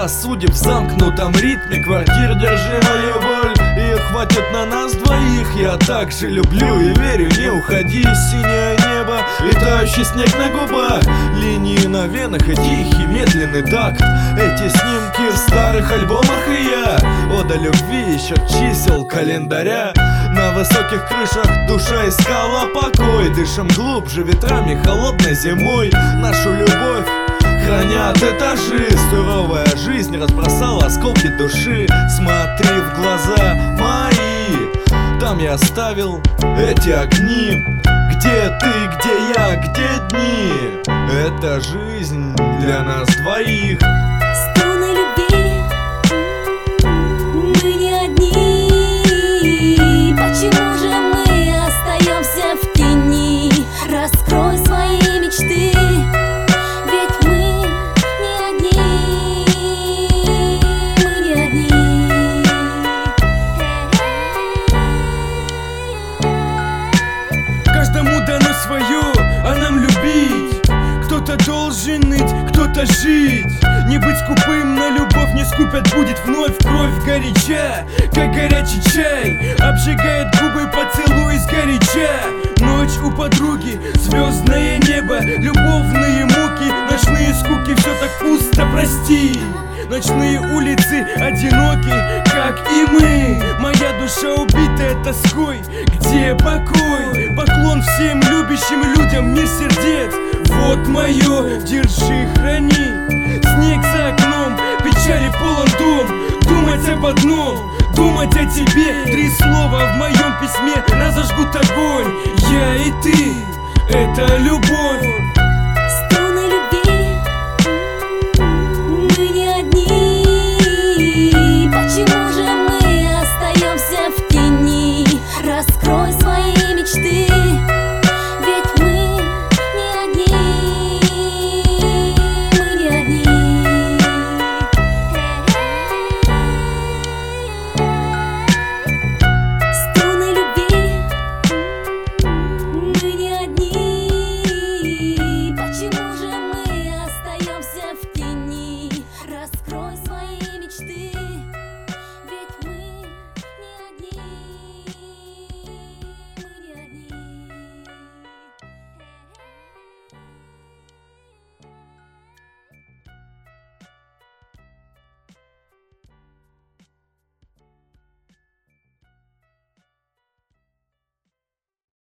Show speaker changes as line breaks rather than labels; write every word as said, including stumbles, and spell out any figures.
сосуде, в замкнутом ритме квартир. Держи мою боль, и хватит на нас двоих. Я так же люблю и верю, не уходи. Синее небо и тающий снег на губах, линии на венах и тихий медленный такт. Эти снимки в старых альбомах и я, ода любви, счет чисел календаря. На высоких крышах душа искала покой. Дышим глубже ветрами холодной зимой. Нашу любовь хранят этажи. Суровая жизнь разбросала осколки души. Смотри в глаза мои, там я оставил эти огни. Где ты, где я, где дни? Это жизнь для нас двоих.
Струны любви, мы не одни. Почему же мы остаемся в тени? Раскрой свои мечты, ведь мы не одни. Мы не одни.
Каждому дано свое, а нам любить. Кто-то должен ныть, кто-то жить. Не быть скупым на любовь, не скупят будет вновь. Кровь горяча, как горячий чай, обжигает губы поцелуй сгоряча. Ночь у подруги, звездное небо, любовные муки, ночные скуки, все так пусто, прости. Ночные улицы одиноки, как и мы. Моя душа убитая тоской, где покой? Поклон всем любящим людям, мир сердец. Вот мое, держи, храни. Снег за окном, печали полон дом. Думать об одном, думать о тебе. Три слова в моем письме разожгут огонь. Я и ты, это любовь.